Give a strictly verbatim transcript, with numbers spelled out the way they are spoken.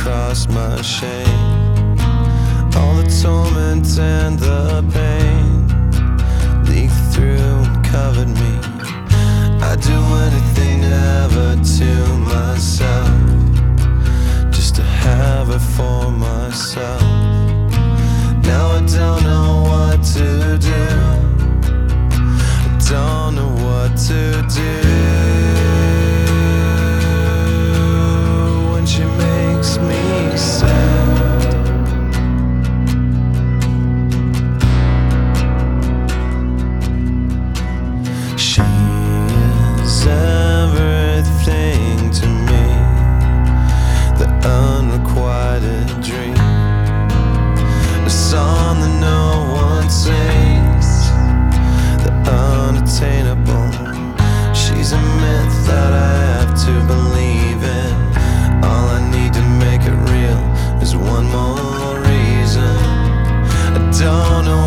across my shame. All the torment and the pain leaked through and covered me. I'd do anything ever to myself, just to have her for myself. Now I don't know what to do, I don't know what to do when she makes me sad. She is everything to me, the unrequited dream, a song that no one sings, the unattainable. She's a myth that I have to believe in. All I need to make it real is one more reason. I don't know